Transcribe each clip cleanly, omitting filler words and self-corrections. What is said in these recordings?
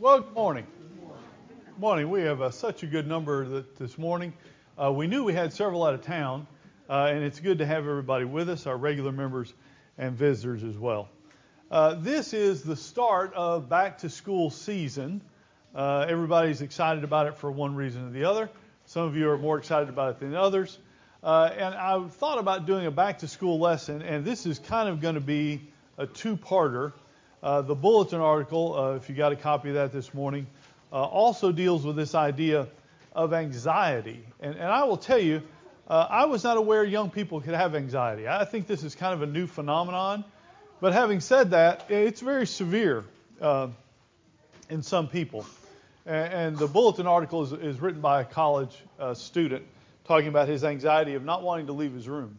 Well, good morning. Good morning. We have such a good number this morning. We knew we had several out of town, and it's good to have everybody with us, our regular members and visitors as well. This is the start of back to school season. Everybody's excited about it for one reason or the other. Some of you are more excited about it than others. And I thought about doing a back to school lesson, and this is kind of going to be a two-parter. The bulletin article, if you got a copy of that this morning, also deals with this idea of anxiety. And I will tell you, I was not aware young people could have anxiety. I think this is kind of a new phenomenon. But having said that, it's very severe in some people. And the bulletin article is written by a college student talking about his anxiety of not wanting to leave his room.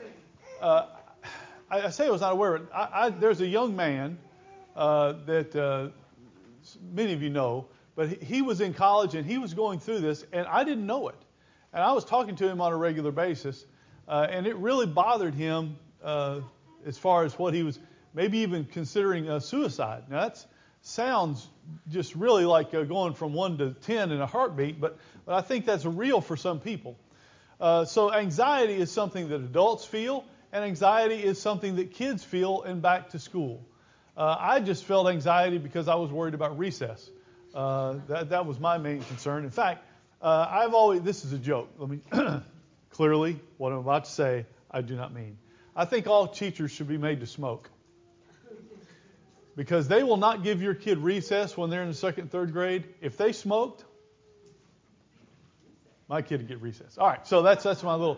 I say I was not aware of it. There's a young man that many of you know, but he was in college and he was going through this, and I didn't know it. And I was talking to him on a regular basis, and it really bothered him as far as what he was maybe even considering suicide. Now, that sounds just really like going from 1 to 10 in a heartbeat, but I think that's real for some people. So anxiety is something that adults feel, and anxiety is something that kids feel in back to school. I just felt anxiety because I was worried about recess. That was my main concern. In fact, this is a joke. Let me clearly, what I'm about to say, I do not mean. I think all teachers should be made to smoke. Because they will not give your kid recess when they're in the second, third grade. If they smoked, my kid would get recess. All right, so that's my little.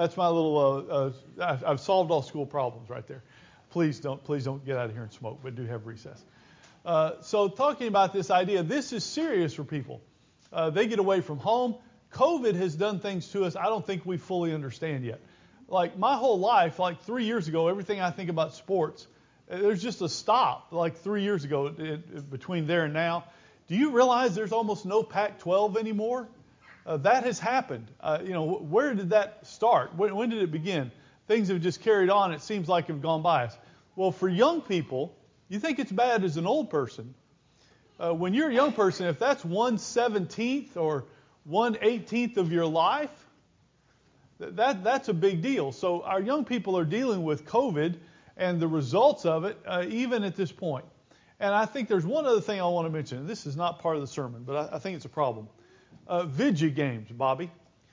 I've solved all school problems right there. Please don't get out of here and smoke, but do have recess. So talking about this idea, this is serious for people. They get away from home. COVID has done things to us I don't think we fully understand yet. Like my whole life, like 3 years ago, everything I think about sports, there's just a stop. Like 3 years ago, between there and now, do you realize there's almost no Pac-12 anymore? That has happened. Where did that start? When did it begin? Things have just carried on. It seems like have gone by us. Well, for young people, you think it's bad as an old person. When you're a young person, if that's 1/17th or 1/18th of your life, that's a big deal. So our young people are dealing with COVID and the results of it, even at this point. And I think there's one other thing I want to mention. This is not part of the sermon, but I think it's a problem. Video games, Bobby.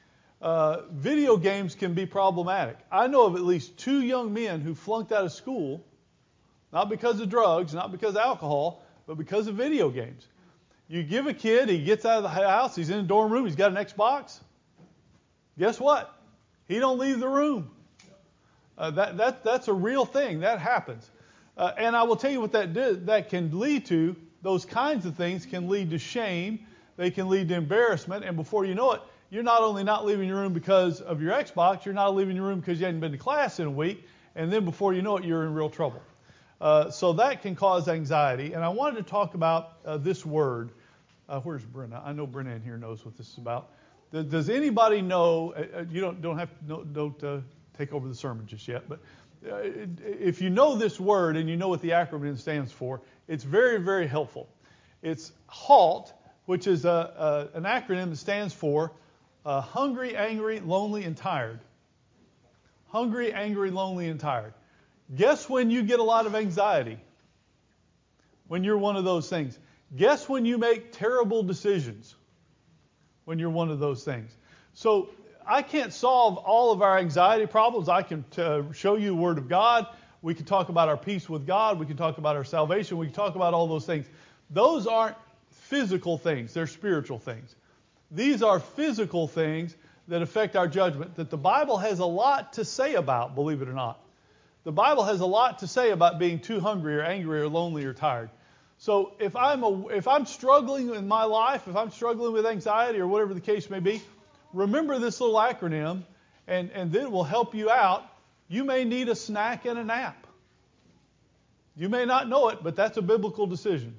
Video games can be problematic. I know of at least 2 young men who flunked out of school, not because of drugs, not because of alcohol, but because of video games. You give a kid, he gets out of the house, he's in a dorm room, he's got an Xbox. Guess what? He don't leave the room. That's a real thing. That happens. And I will tell you what that can lead to. Those kinds of things can lead to shame. They can lead to embarrassment. And before you know it, you're not only not leaving your room because of your Xbox, you're not leaving your room because you hadn't been to class in a week. And then before you know it, you're in real trouble. So that can cause anxiety. And I wanted to talk about this word. Where's Brenna? I know Brenna in here knows what this is about. Does anybody know? You don't have to take over the sermon just yet. But if you know this word and you know what the acronym stands for, it's very, very helpful. It's HALT, which is an acronym that stands for hungry, angry, lonely, and tired. Hungry, angry, lonely, and tired. Guess when you get a lot of anxiety? When you're one of those things. Guess when you make terrible decisions? When you're one of those things. So I can't solve all of our anxiety problems. I can show you the Word of God. We can talk about our peace with God. We can talk about our salvation. We can talk about all those things. Those aren't physical things. They're spiritual things. These are physical things that affect our judgment that the Bible has a lot to say about, believe it or not. The Bible has a lot to say about being too hungry or angry or lonely or tired. So if I'm struggling in my life, if I'm struggling with anxiety or whatever the case may be, remember this little acronym, and then it will help you out. You may need a snack and a nap. You may not know it, but that's a biblical decision.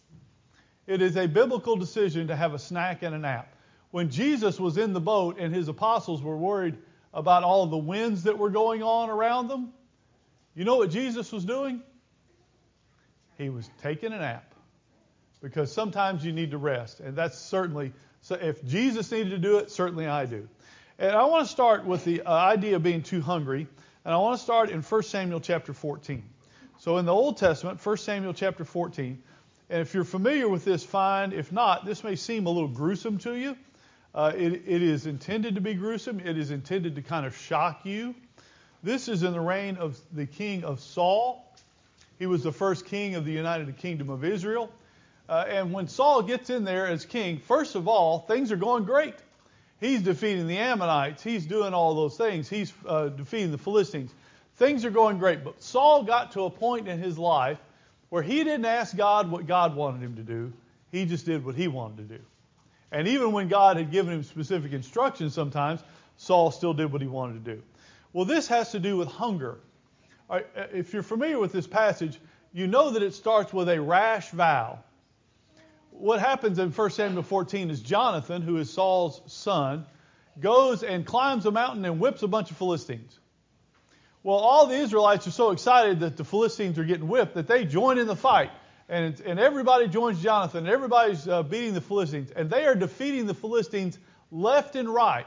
It is a biblical decision to have a snack and a nap. When Jesus was in the boat and his apostles were worried about all the winds that were going on around them, you know what Jesus was doing? He was taking a nap. because sometimes you need to rest. And that's certainly, so if Jesus needed to do it, certainly I do. And I want to start with the idea of being too hungry. And I want to start in 1 Samuel chapter 14. So in the Old Testament, 1 Samuel chapter 14. And if you're familiar with this, fine. If not, this may seem a little gruesome to you. It is intended to be gruesome. It is intended to kind of shock you. This is in the reign of the king of Saul. He was the first king of the United Kingdom of Israel. And when Saul gets in there as king, first of all, things are going great. He's defeating the Ammonites. He's doing all those things. He's defeating the Philistines. Things are going great. But Saul got to a point in his life where he didn't ask God what God wanted him to do. He just did what he wanted to do. And even when God had given him specific instructions sometimes, Saul still did what he wanted to do. Well, this has to do with hunger. If you're familiar with this passage, you know that it starts with a rash vow. What happens in 1 Samuel 14 is Jonathan, who is Saul's son, goes and climbs a mountain and whips a bunch of Philistines. Well, all the Israelites are so excited that the Philistines are getting whipped that they join in the fight. And everybody joins Jonathan. And everybody's beating the Philistines. And they are defeating the Philistines left and right.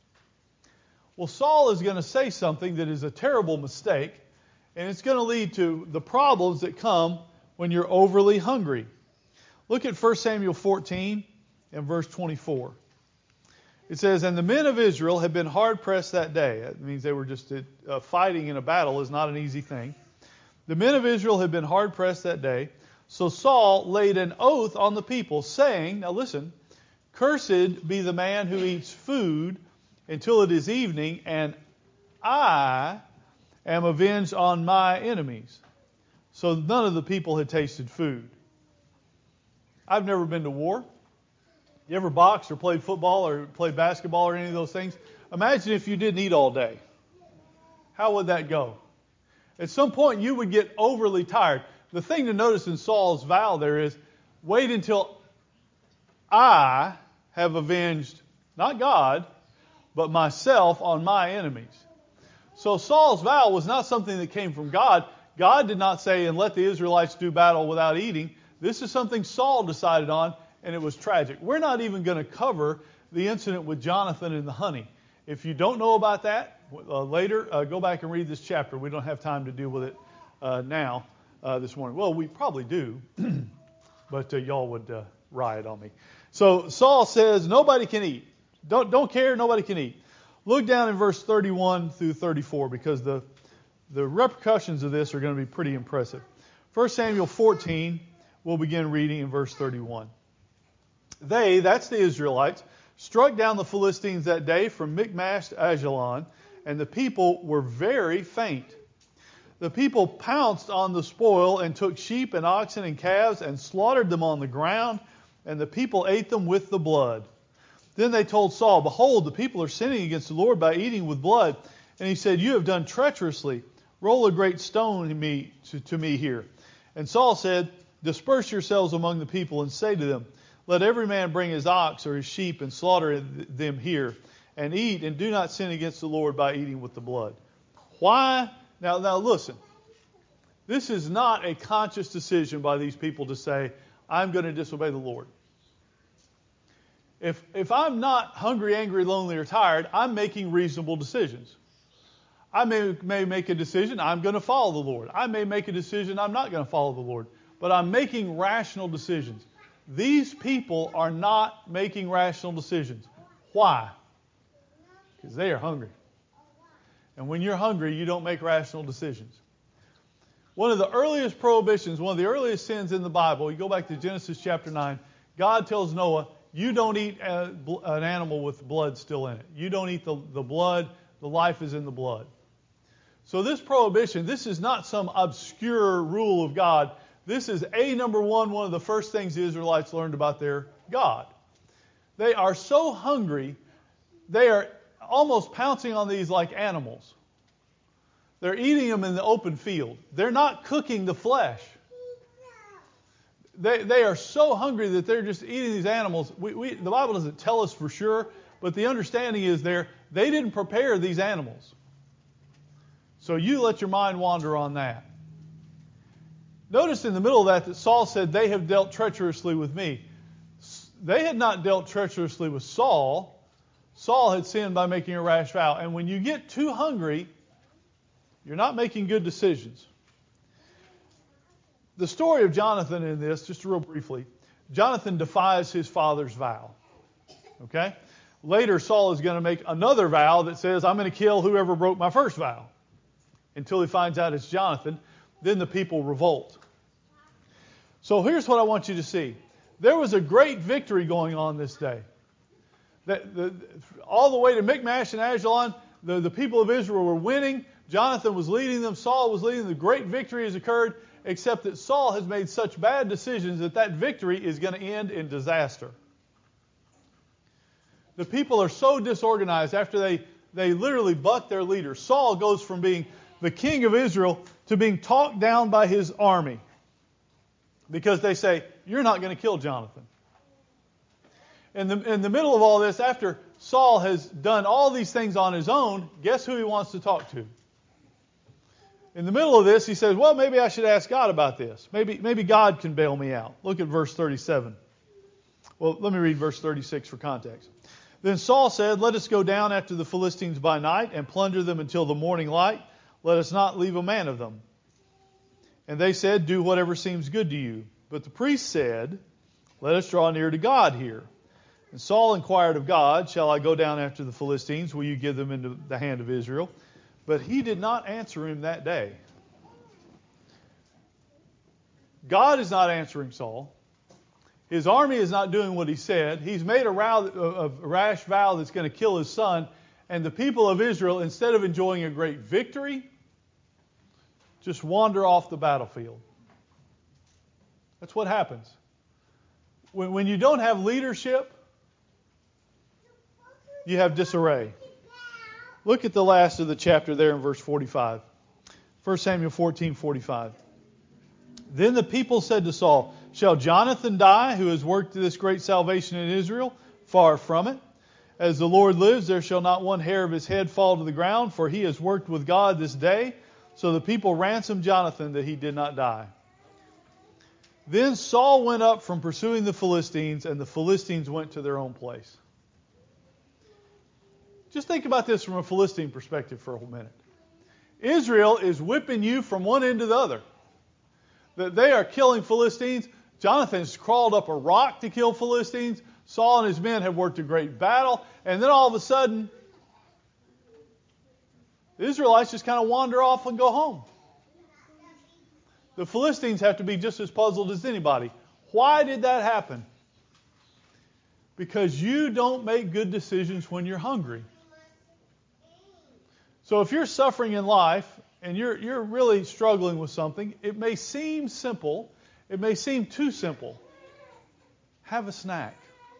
Well, Saul is going to say something that is a terrible mistake. And it's going to lead to the problems that come when you're overly hungry. Look at 1 Samuel 14 and verse 24. It says, "And the men of Israel had been hard-pressed that day." That means they were just fighting in a battle is not an easy thing. "The men of Israel had been hard-pressed that day. So Saul laid an oath on the people, saying," now listen, "Cursed be the man who eats food until it is evening, and I am avenged on my enemies." So none of the people had tasted food. I've never been to war. You ever boxed or played football or played basketball or any of those things? Imagine if you didn't eat all day. How would that go? At some point you would get overly tired. The thing to notice in Saul's vow there is, wait until I have avenged, not God, but myself on my enemies. So Saul's vow was not something that came from God. God did not say, and let the Israelites do battle without eating. This is something Saul decided on, and it was tragic. We're not even going to cover the incident with Jonathan and the honey. If you don't know about that, later, go back and read this chapter. We don't have time to deal with it now this morning. Well, we probably do, but y'all would riot on me. So Saul says, nobody can eat. Don't care, nobody can eat. Look down in verse 31 through 34, because the repercussions of this are going to be pretty impressive. 1 Samuel 14, we'll begin reading in verse 31. "They," that's the Israelites, "struck down the Philistines that day from Michmash to Ajalon, and the people were very faint. The people pounced on the spoil and took sheep and oxen and calves and slaughtered them on the ground, and the people ate them with the blood. Then they told Saul, 'Behold, the people are sinning against the Lord by eating with blood.' And he said, 'You have done treacherously. Roll a great stone to me here.' And Saul said, 'Disperse yourselves among the people and say to them, let every man bring his ox or his sheep and slaughter them here, and eat, and do not sin against the Lord by eating with the blood.'" Why? Now listen. This is not a conscious decision by these people to say, I'm going to disobey the Lord. If I'm not hungry, angry, lonely, or tired, I'm making reasonable decisions. I may make a decision, I'm going to follow the Lord. I may make a decision, I'm not going to follow the Lord. But I'm making rational decisions. These people are not making rational decisions. Why? Because they are hungry. And when you're hungry, you don't make rational decisions. One of the earliest prohibitions, one of the earliest sins in the Bible, you go back to Genesis chapter 9, God tells Noah, you don't eat an animal with blood still in it. You don't eat the blood. The life is in the blood. So this prohibition, this is not some obscure rule of God. This is number one of the first things the Israelites learned about their God. They are so hungry, they are almost pouncing on these like animals. They're eating them in the open field. They're not cooking the flesh. They are so hungry that they're just eating these animals. The Bible doesn't tell us for sure, but the understanding is they didn't prepare these animals. So you let your mind wander on that. Notice in the middle of that Saul said, they have dealt treacherously with me. They had not dealt treacherously with Saul. Saul had sinned by making a rash vow. And when you get too hungry, you're not making good decisions. The story of Jonathan in this, just real briefly, Jonathan defies his father's vow. Okay? Later, Saul is going to make another vow that says, I'm going to kill whoever broke my first vow. Until he finds out it's Jonathan. Then the people revolt. So here's what I want you to see. There was a great victory going on this day. All the way to Michmash and Ajalon, the people of Israel were winning. Jonathan was leading them. Saul was leading them. The great victory has occurred, except that Saul has made such bad decisions that victory is going to end in disaster. The people are so disorganized after they literally buck their leader. Saul goes from being the king of Israel to being talked down by his army because they say, you're not going to kill Jonathan. In the middle of all this, after Saul has done all these things on his own, guess who he wants to talk to? In the middle of this, he says, well, maybe I should ask God about this. Maybe God can bail me out. Look at verse 37. Well, let me read verse 36 for context. Then Saul said, let us go down after the Philistines by night and plunder them until the morning light. Let us not leave a man of them. And they said, do whatever seems good to you. But the priest said, let us draw near to God here. And Saul inquired of God, shall I go down after the Philistines? Will you give them into the hand of Israel? But he did not answer him that day. God is not answering Saul. His army is not doing what he said. He's made a rash vow that's going to kill his son. And the people of Israel, instead of enjoying a great victory, just wander off the battlefield. That's what happens. When you don't have leadership, you have disarray. Look at the last of the chapter there in verse 45. 1 Samuel 14:45. Then the people said to Saul, shall Jonathan die, who has worked this great salvation in Israel? Far from it. As the Lord lives, there shall not one hair of his head fall to the ground, for he has worked with God this day. So the people ransomed Jonathan that he did not die. Then Saul went up from pursuing the Philistines, and the Philistines went to their own place. Just think about this from a Philistine perspective for a minute. Israel is whipping you from one end to the other. That they are killing Philistines. Jonathan's crawled up a rock to kill Philistines. Saul and his men have worked a great battle. And then all of a sudden, the Israelites just kind of wander off and go home. The Philistines have to be just as puzzled as anybody. Why did that happen? Because you don't make good decisions when you're hungry. So if you're suffering in life and you're really struggling with something, it may seem simple. It may seem too simple. Have a snack.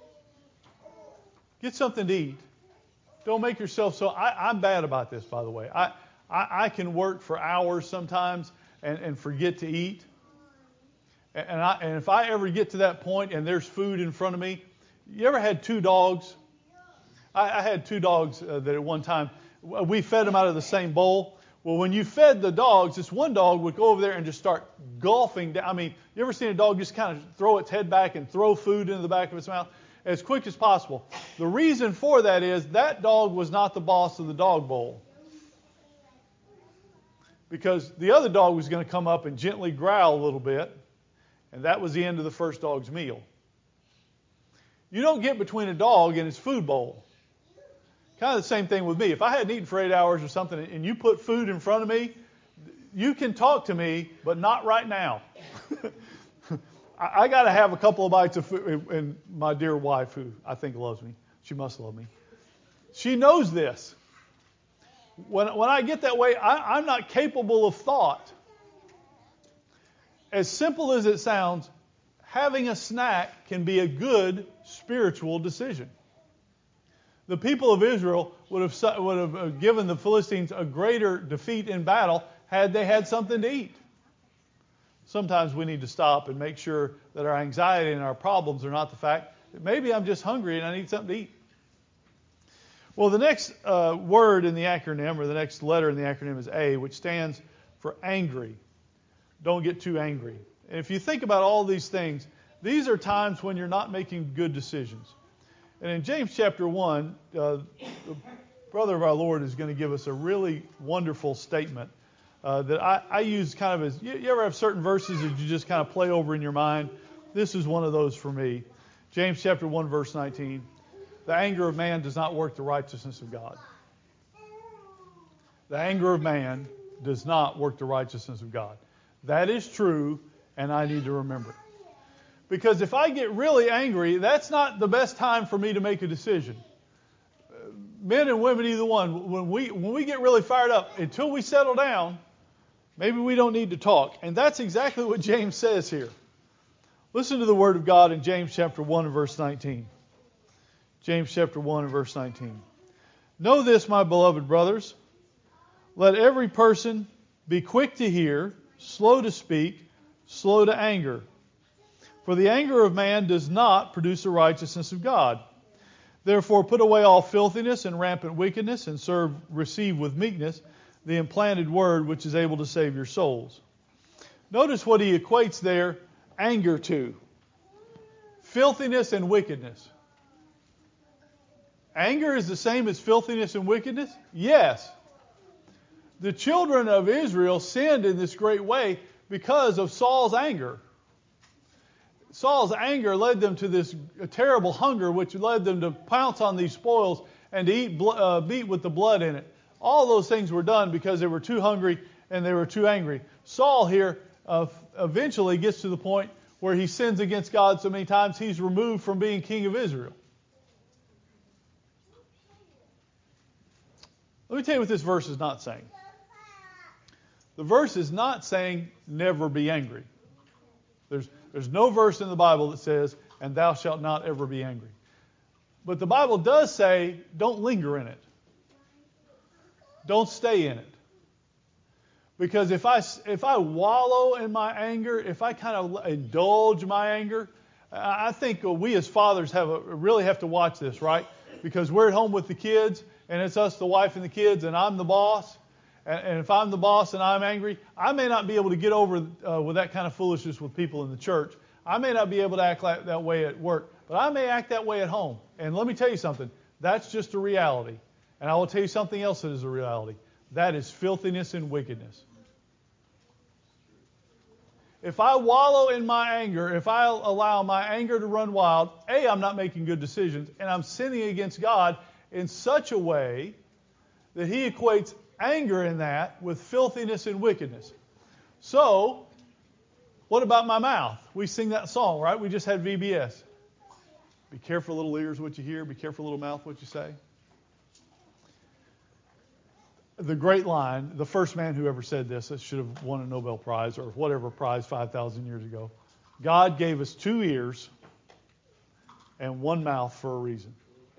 Get something to eat. Don't make yourself so... I'm bad about this, by the way. I can work for hours sometimes and forget to eat. And if I ever get to that point and there's food in front of me... You ever had two dogs? I had two dogs that at one time... We fed them out of the same bowl. Well, when you fed the dogs, this one dog would go over there and just start gulping down. I mean, you ever seen a dog just kind of throw its head back and throw food into the back of its mouth as quick as possible? The reason for that is that dog was not the boss of the dog bowl. Because the other dog was going to come up and gently growl a little bit, and that was the end of the first dog's meal. You don't get between a dog and its food bowl. Kind of the same thing with me. If I hadn't eaten for 8 hours or something and you put food in front of me, you can talk to me, but not right now. I got to have a couple of bites of food. And my dear wife, who I think loves me, she must love me, she knows this. When I get that way, I'm not capable of thought. As simple as it sounds, having a snack can be a good spiritual decision. The people of Israel would have given the Philistines a greater defeat in battle had they had something to eat. Sometimes we need to stop and make sure that our anxiety and our problems are not the fact that maybe I'm just hungry and I need something to eat. Well, the next word in the acronym, or the next letter in the acronym is A, which stands for angry. don't get too angry. And if you think about all these things, these are times when you're not making good decisions. And in James chapter 1, the brother of our Lord is going to give us a really wonderful statement that I use kind of as, you ever have certain verses that you just kind of play over in your mind? This is one of those for me. James chapter 1, verse 19. The anger of man does not work the righteousness of God. The anger of man does not work the righteousness of God. That is true, and I need to remember it. Because if I get really angry, that's not the best time for me to make a decision. Men and women, either one, when we get really fired up, until we settle down, maybe we don't need to talk. And that's exactly what James says here. Listen to the word of God in James chapter 1 and verse 19. James chapter 1 and verse 19. Know this, my beloved brothers. Let every person be quick to hear, slow to speak, slow to anger. For the anger of man does not produce the righteousness of God. Therefore put away all filthiness and rampant wickedness, and receive with meekness the implanted word which is able to save your souls. Notice what he equates there anger to. Filthiness and wickedness. Anger is the same as filthiness and wickedness? Yes. The children of Israel sinned in this great way because of Saul's anger. Saul's anger led them to this terrible hunger, which led them to pounce on these spoils and to eat meat with the blood in it. All those things were done because they were too hungry and they were too angry. Saul here eventually gets to the point where he sins against God so many times he's removed from being king of Israel. Let me tell you what this verse is not saying. The verse is not saying never be angry. There's no verse in the Bible that says, and thou shalt not ever be angry. But the Bible does say, don't linger in it. Don't stay in it. Because if I wallow in my anger, if I kind of indulge my anger, I think we as fathers really have to watch this, right? Because we're at home with the kids, and it's us, the wife and the kids, and I'm the boss. And if I'm the boss and I'm angry, I may not be able to get over with that kind of foolishness with people in the church. I may not be able to act that way at work, but I may act that way at home. And let me tell you something. That's just a reality. And I will tell you something else that is a reality. That is filthiness and wickedness. If I wallow in my anger, if I allow my anger to run wild, I'm not making good decisions, and I'm sinning against God in such a way that He equates anger in that with filthiness and wickedness. So, what about my mouth? We sing that song, right? We just had VBS. Be careful, little ears, what you hear. Be careful, little mouth, what you say. The great line, the first man who ever said this, that should have won a Nobel Prize or whatever prize 5,000 years ago. God gave us 2 ears and 1 mouth for a reason.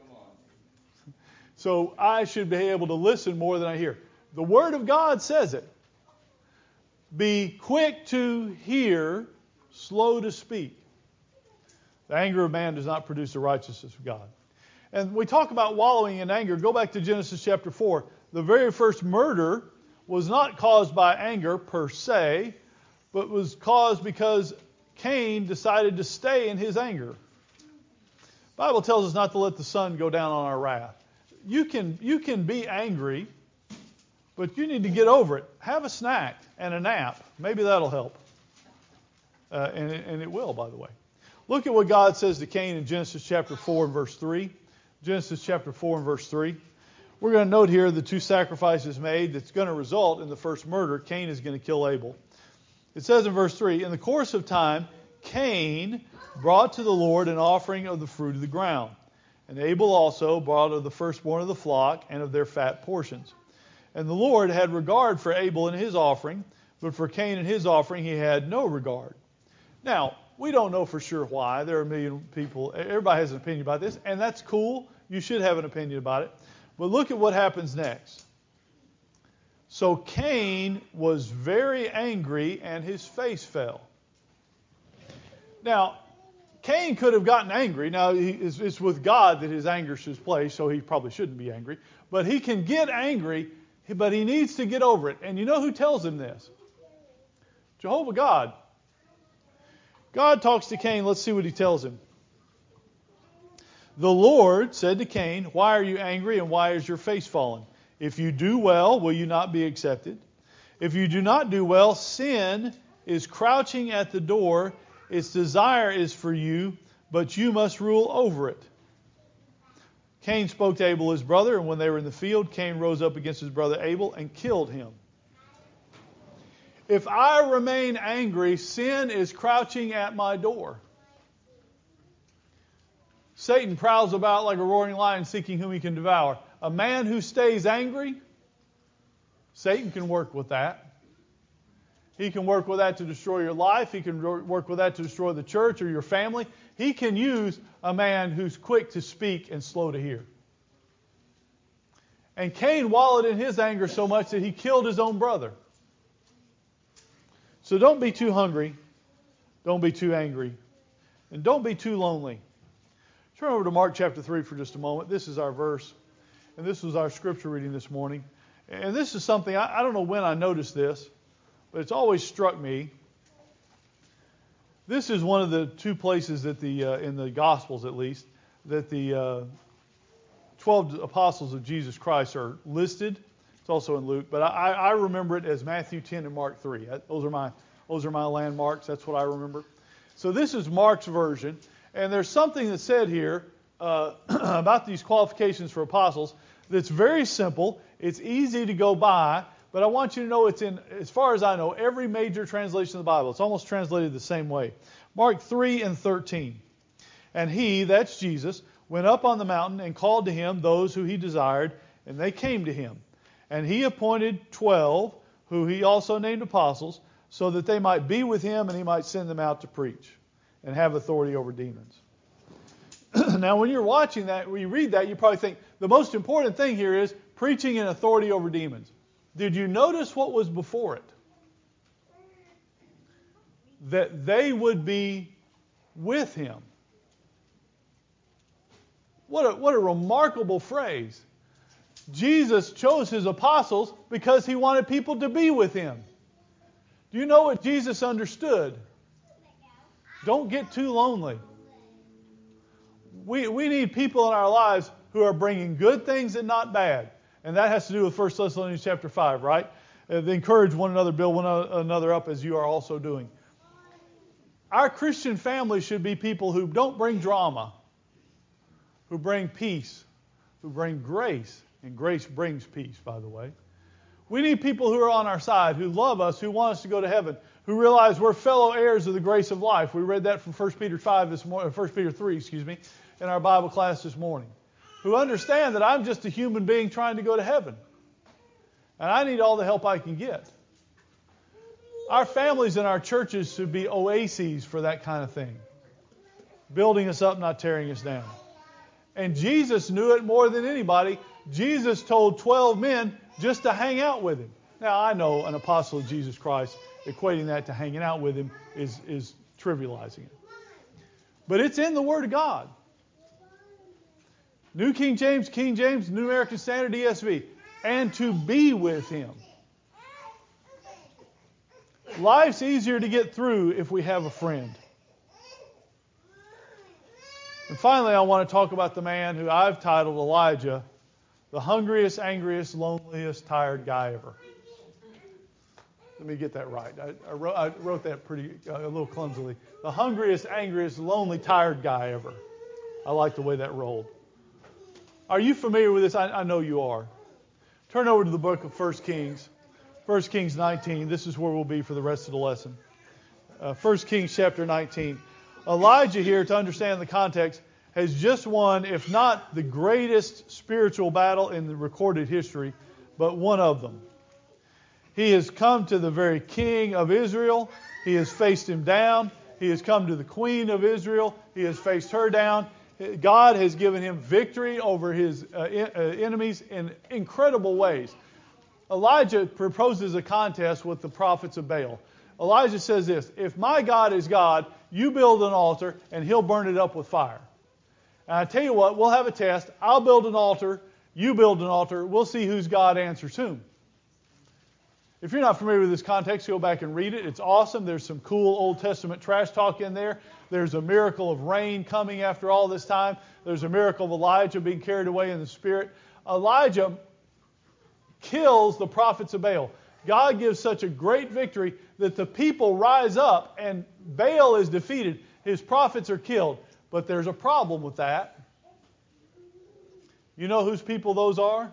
So I should be able to listen more than I hear. The Word of God says it. Be quick to hear, slow to speak. The anger of man does not produce the righteousness of God. And we talk about wallowing in anger. Go back to Genesis chapter 4. The very first murder was not caused by anger per se, but was caused because Cain decided to stay in his anger. The Bible tells us not to let the sun go down on our wrath. You can be angry, but you need to get over it. Have a snack and a nap. Maybe that'll help. And it will, by the way. Look at what God says to Cain in Genesis chapter 4 and verse 3. Genesis chapter 4 and verse 3. We're going to note here the 2 sacrifices made that's going to result in the first murder. Cain is going to kill Abel. It says in verse 3, in the course of time, Cain brought to the Lord an offering of the fruit of the ground. And Abel also brought of the firstborn of the flock and of their fat portions. And the Lord had regard for Abel and his offering, but for Cain and his offering he had no regard. Now, we don't know for sure why. There are a million people. Everybody has an opinion about this, and that's cool. You should have an opinion about it. But look at what happens next. So Cain was very angry, and his face fell. Now, Cain could have gotten angry. Now, it's with God that his anger should play, so he probably shouldn't be angry. But he can get angry, but he needs to get over it. And you know who tells him this? Jehovah God. God talks to Cain. Let's see what he tells him. The Lord said to Cain, why are you angry and why is your face fallen? If you do well, will you not be accepted? If you do not do well, sin is crouching at the door. Its desire is for you, but you must rule over it. Cain spoke to Abel his brother, and when they were in the field, Cain rose up against his brother Abel and killed him. If I remain angry, sin is crouching at my door. Satan prowls about like a roaring lion seeking whom he can devour. A man who stays angry, Satan can work with that. He can work with that to destroy your life. He can work with that to destroy the church or your family. He can use a man who's quick to speak and slow to hear. And Cain wallowed in his anger so much that he killed his own brother. So don't be too hungry. Don't be too angry. And don't be too lonely. Turn over to Mark chapter 3 for just a moment. This is our verse. And this was our scripture reading this morning. And this is something, I don't know when I noticed this, but it's always struck me. This is one of the two places that in the Gospels at least, that the 12 apostles of Jesus Christ are listed. It's also in Luke, but I remember it as Matthew 10 and Mark 3. Those are my landmarks. That's what I remember. So this is Mark's version, and there's something that's said here about these qualifications for apostles that's very simple. It's easy to go by, but I want you to know it's in, as far as I know, every major translation of the Bible. It's almost translated the same way. Mark 3 and 13. And he, that's Jesus, went up on the mountain and called to him those who he desired, and they came to him. And he appointed 12, who he also named apostles, so that they might be with him and he might send them out to preach and have authority over demons. Now, when you're watching that, when you read that, you probably think the most important thing here is preaching and authority over demons. Did you notice what was before it? That they would be with him. What a remarkable phrase. Jesus chose his apostles because he wanted people to be with him. Do you know what Jesus understood? Don't get too lonely. We need people in our lives who are bringing good things and not bad. And that has to do with 1 Thessalonians chapter 5, right? They encourage one another, build one another up as you are also doing. Our Christian family should be people who don't bring drama, who bring peace, who bring grace. And grace brings peace, by the way. We need people who are on our side, who love us, who want us to go to heaven, who realize we're fellow heirs of the grace of life. We read that from 1 Peter 5 this morning, 1 Peter 3, in our Bible class this morning. Who understand that I'm just a human being trying to go to heaven. And I need all the help I can get. Our families and our churches should be oases for that kind of thing. Building us up, not tearing us down. And Jesus knew it more than anybody. Jesus told 12 men just to hang out with him. Now, I know an apostle of Jesus Christ, equating that to hanging out with him is trivializing it. But it's in the Word of God. New King James, New American Standard, ESV. And to be with him. Life's easier to get through if we have a friend. And finally, I want to talk about the man who I've titled Elijah, the hungriest, angriest, loneliest, tired guy ever. Let me get that right. I wrote that a little clumsily. The hungriest, angriest, lonely, tired guy ever. I like the way that rolled. Are you familiar with this? I know you are. Turn over to the book of 1 Kings. 1 Kings 19. This is where we'll be for the rest of the lesson. 1 Kings chapter 19. Elijah here, to understand the context, has just won, if not the greatest spiritual battle in the recorded history, but one of them. He has come to the very king of Israel. He has faced him down. He has come to the queen of Israel. He has faced her down. God has given him victory over his enemies in incredible ways. Elijah proposes a contest with the prophets of Baal. Elijah says this, if my God is God, you build an altar and he'll burn it up with fire. And I tell you what, we'll have a test. I'll build an altar, you build an altar, we'll see whose God answers whom. If you're not familiar with this context, go back and read it. It's awesome. There's some cool Old Testament trash talk in there. There's a miracle of rain coming after all this time. There's a miracle of Elijah being carried away in the Spirit. Elijah kills the prophets of Baal. God gives such a great victory that the people rise up and Baal is defeated. His prophets are killed. But there's a problem with that. You know whose people those are?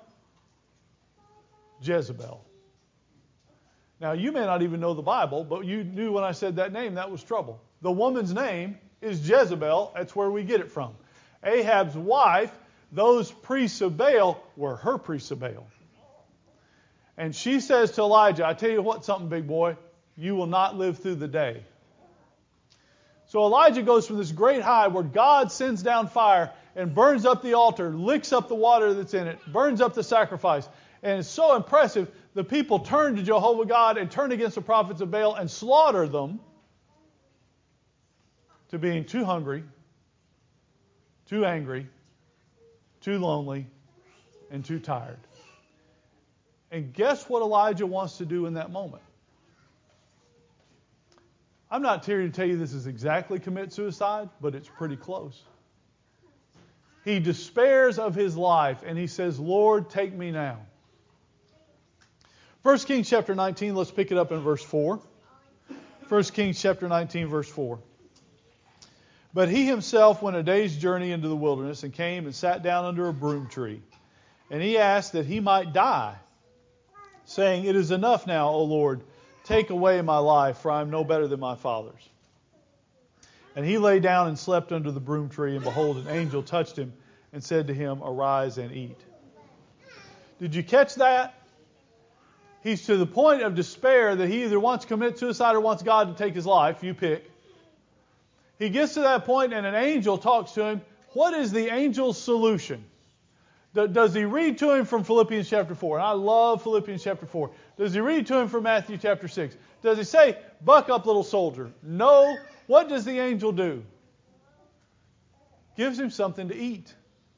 Jezebel. Now, you may not even know the Bible, but you knew when I said that name, that was trouble. The woman's name is Jezebel. That's where we get it from. Ahab's wife, those priests of Baal were her priests of Baal. And she says to Elijah, I tell you what, something, big boy, you will not live through the day. So Elijah goes from this great high where God sends down fire and burns up the altar, licks up the water that's in it, burns up the sacrifice. And it's so impressive, the people turn to Jehovah God and turn against the prophets of Baal and slaughter them to being too hungry, too angry, too lonely, and too tired. And guess what Elijah wants to do in that moment? I'm not here to tell you this is exactly commit suicide, but it's pretty close. He despairs of his life and he says, Lord, take me now. 1 Kings chapter 19, let's pick it up in verse 4. 1 Kings chapter 19, verse 4. But he himself went a day's journey into the wilderness and came and sat down under a broom tree. And he asked that he might die, saying, It is enough now, O Lord, take away my life, for I am no better than my fathers. And he lay down and slept under the broom tree, and behold, an angel touched him and said to him, Arise and eat. Did you catch that? He's to the point of despair that he either wants to commit suicide or wants God to take his life. You pick. He gets to that point and an angel talks to him. What is the angel's solution? Does he read to him from Philippians chapter 4? And I love Philippians chapter 4. Does he read to him from Matthew chapter 6? Does he say, buck up, little soldier? No. What does the angel do? Gives him something to eat.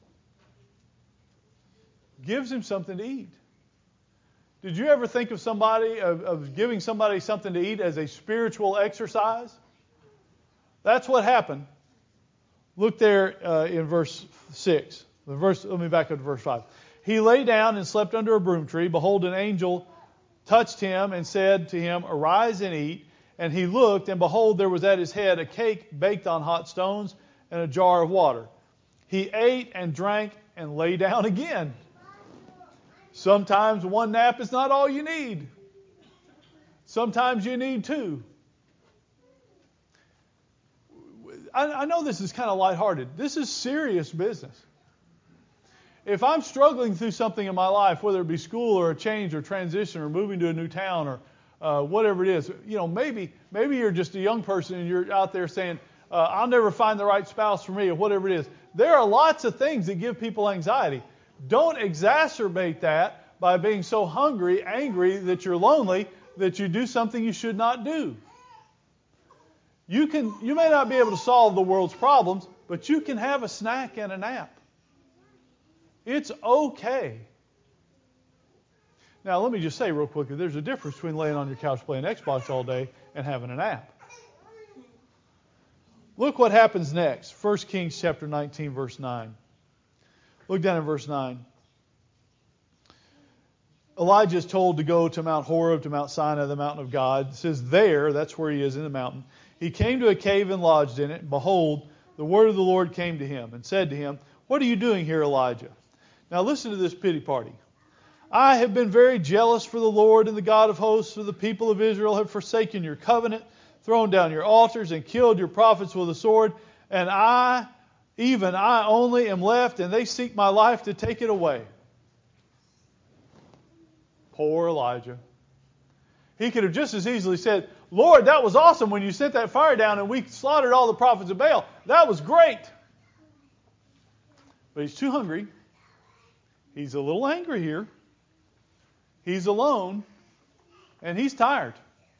Gives him something to eat. Did you ever think of somebody, of giving somebody something to eat as a spiritual exercise? That's what happened. Look there in verse 6. Let me back up to verse 5. He lay down and slept under a broom tree. Behold, an angel touched him and said to him, Arise and eat. And he looked, and behold, there was at his head a cake baked on hot stones and a jar of water. He ate and drank and lay down again. Sometimes one nap is not all you need. Sometimes you need two. I know this is kind of lighthearted. This is serious business. If I'm struggling through something in my life, whether it be school or a change or transition or moving to a new town or whatever it is, maybe you're just a young person and you're out there saying, I'll never find the right spouse for me or whatever it is. There are lots of things that give people anxiety. Don't exacerbate that by being so hungry, angry that you're lonely that you do something you should not do. You may not be able to solve the world's problems, but you can have a snack and a nap. It's okay. Now, let me just say real quickly, there's a difference between laying on your couch playing Xbox all day and having a nap. Look what happens next. 1 Kings chapter 19, verse 9. Look down in verse 9. Elijah is told to go to Mount Horeb, to Mount Sinai, the mountain of God. It says there, that's where he is in the mountain. He came to a cave and lodged in it. And behold, the word of the Lord came to him and said to him, What are you doing here, Elijah? Now listen to this pity party. I have been very jealous for the Lord and the God of hosts, for the people of Israel have forsaken your covenant, thrown down your altars, and killed your prophets with a sword. And I, even I only, am left, and they seek my life to take it away. Poor Elijah. He could have just as easily said, Lord, that was awesome when you sent that fire down and we slaughtered all the prophets of Baal. That was great. But he's too hungry. He's a little angry here. He's alone. And he's tired.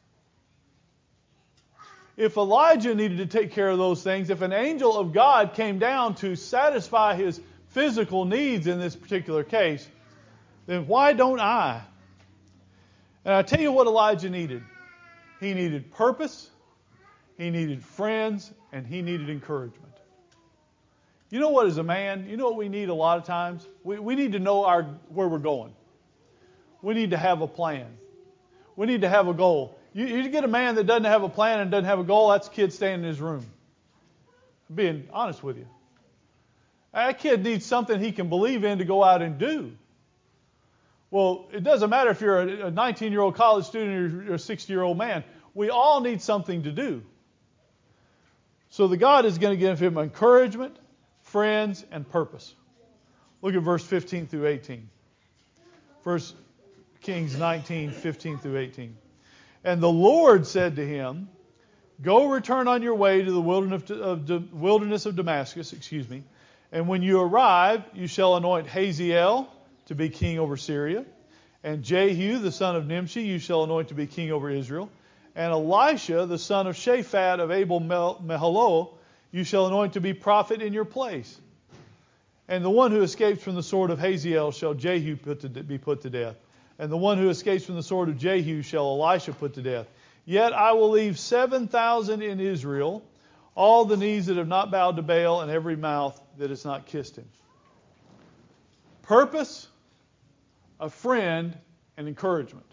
If Elijah needed to take care of those things, if an angel of God came down to satisfy his physical needs in this particular case, then why don't I? And I tell you what Elijah needed. He needed purpose, he needed friends, and he needed encouragement. You know what, as a man, you know what we need a lot of times? We need to know where we're going. We need to have a plan. We need to have a goal. You get a man that doesn't have a plan and doesn't have a goal, that's a kid staying in his room. I'm being honest with you. That kid needs something he can believe in to go out and do. Well, it doesn't matter if you're a 19-year-old college student or you're a 60-year-old man. We all need something to do. So the God is going to give him encouragement, friends, and purpose. Look at verse 15 through 18. 1 Kings 19, 15 through 18. And the Lord said to him, Go return on your way to the wilderness of Damascus, and when you arrive, you shall anoint Hazael to be king over Syria, and Jehu, the son of Nimshi, you shall anoint to be king over Israel, and Elisha, the son of Shaphat of Abel-Meholah, you shall anoint to be prophet in your place. And the one who escapes from the sword of Hazael shall Jehu be put to death, and the one who escapes from the sword of Jehu shall Elisha put to death. Yet I will leave 7,000 in Israel, all the knees that have not bowed to Baal, and every mouth that has not kissed him. Purpose, a friend, and encouragement.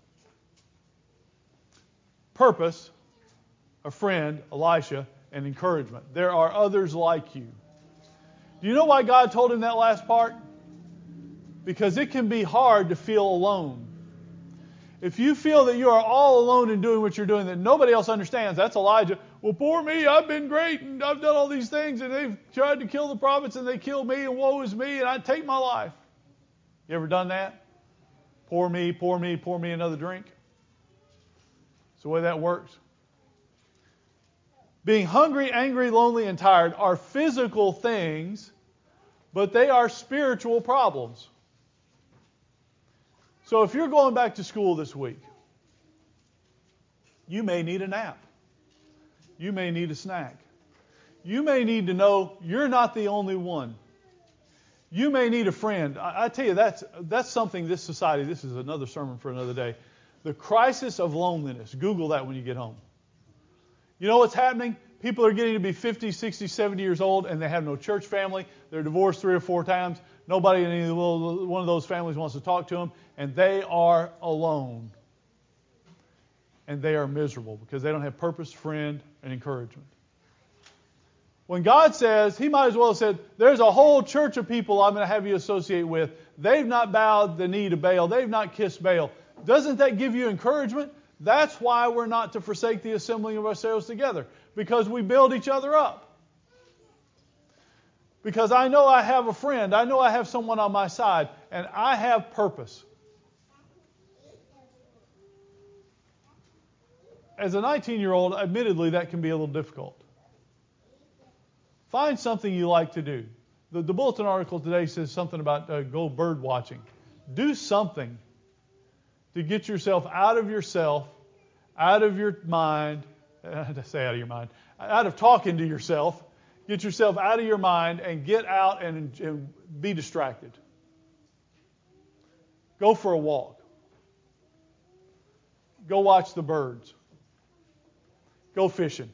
Purpose, a friend, Elisha, and encouragement. There are others like you. Do you know why God told him that last part? Because it can be hard to feel alone. If you feel that you are all alone in doing what you're doing, that nobody else understands, that's Elijah. Well, poor me, I've been great, and I've done all these things, and they've tried to kill the prophets, and they killed me, and woe is me, and I take my life. You ever done that? Pour me, pour me, pour me another drink. It's the way that works. Being hungry, angry, lonely, and tired are physical things, but they are spiritual problems. So if you're going back to school this week, you may need a nap. You may need a snack. You may need to know you're not the only one. You may need a friend. I tell you, that's something this society, this is another sermon for another day. The crisis of loneliness. Google that when you get home. You know what's happening? People are getting to be 50, 60, 70 years old, and they have no church family. They're divorced 3 or 4 times. Nobody in any one of those families wants to talk to them, and they are alone. And they are miserable because they don't have purpose, friend, and encouragement. When God says, He might as well have said, there's a whole church of people I'm going to have you associate with. They've not bowed the knee to Baal. They've not kissed Baal. Doesn't that give you encouragement? That's why we're not to forsake the assembling of ourselves together. Because we build each other up. Because I know I have a friend. I know I have someone on my side. And I have purpose. As a 19-year-old, admittedly, that can be a little difficult. Find something you like to do. The bulletin article today says something about go bird watching. Do something to get yourself out of yourself, out of your mind. Say out of your mind. Out of talking to yourself. Get yourself out of your mind and get out and be distracted. Go for a walk. Go watch the birds. Go fishing.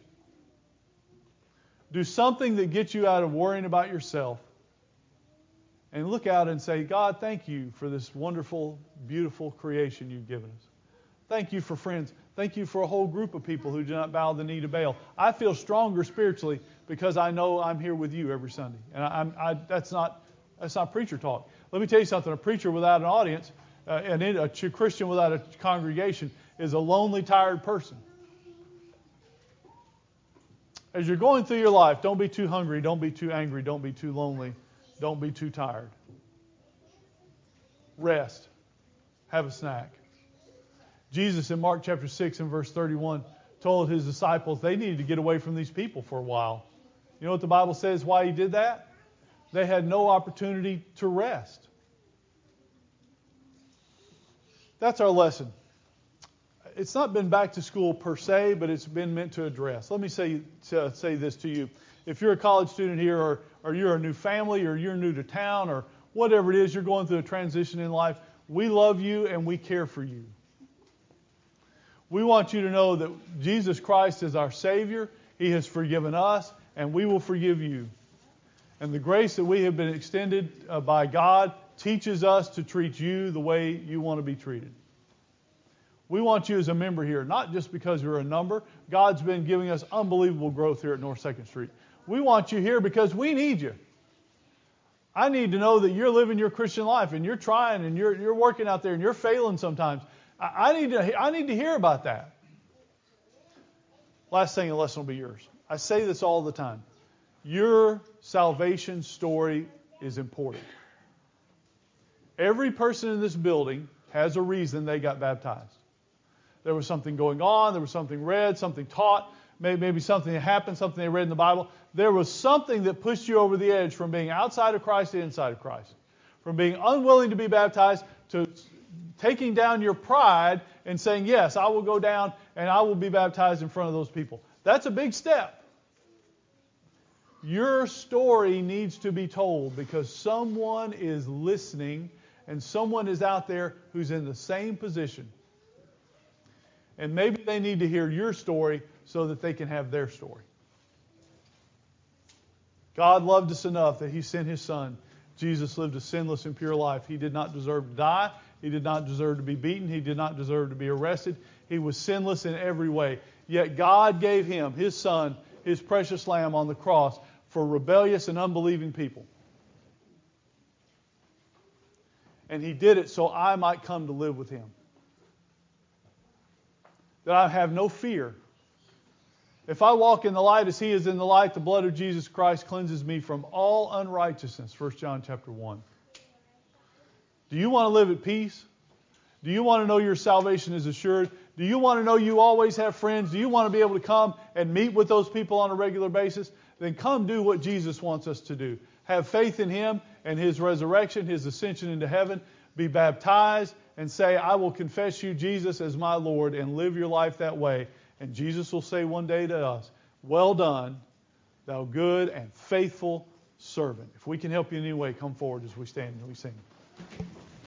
Do something that gets you out of worrying about yourself. And look out and say, God, thank you for this wonderful, beautiful creation you've given us. Thank you for friends. Thank you for a whole group of people who do not bow the knee to Baal. I feel stronger spiritually because I know I'm here with you every Sunday. And that's not preacher talk. Let me tell you something. A preacher without an audience and a Christian without a congregation is a lonely, tired person. As you're going through your life, don't be too hungry, don't be too angry, don't be too lonely, don't be too tired. Rest. Have a snack. Jesus in Mark chapter 6 and verse 31 told His disciples they needed to get away from these people for a while. You know what the Bible says why He did that? They had no opportunity to rest. That's our lesson. It's not been back to school per se, but it's been meant to address. Let me say this to you. If you're a college student here, or you're a new family, or you're new to town, or whatever it is, you're going through a transition in life, we love you and we care for you. We want you to know that Jesus Christ is our Savior. He has forgiven us, and we will forgive you. And the grace that we have been extended by God teaches us to treat you the way you want to be treated. We want you as a member here, not just because you're a number. God's been giving us unbelievable growth here at North 2nd Street. We want you here because we need you. I need to know that you're living your Christian life and you're trying and you're working out there and you're failing sometimes. I need to hear about that. Last thing, the lesson will be yours. I say this all the time. Your salvation story is important. Every person in this building has a reason they got baptized. There was something going on, there was something read, something taught, maybe something that happened, something they read in the Bible. There was something that pushed you over the edge from being outside of Christ to inside of Christ. From being unwilling to be baptized to taking down your pride and saying, yes, I will go down and I will be baptized in front of those people. That's a big step. Your story needs to be told because someone is listening and someone is out there who's in the same position. And maybe they need to hear your story so that they can have their story. God loved us enough that He sent His Son. Jesus lived a sinless and pure life. He did not deserve to die. He did not deserve to be beaten. He did not deserve to be arrested. He was sinless in every way. Yet God gave Him, His Son, His precious Lamb on the cross for rebellious and unbelieving people. And He did it so I might come to live with Him. That I have no fear. If I walk in the light as He is in the light, the blood of Jesus Christ cleanses me from all unrighteousness. 1 John chapter 1. Do you want to live at peace? Do you want to know your salvation is assured? Do you want to know you always have friends? Do you want to be able to come and meet with those people on a regular basis? Then come do what Jesus wants us to do. Have faith in Him and His resurrection, His ascension into heaven. Be baptized and say, I will confess you, Jesus, as my Lord, and live your life that way. And Jesus will say one day to us, well done, thou good and faithful servant. If we can help you in any way, come forward as we stand and we sing.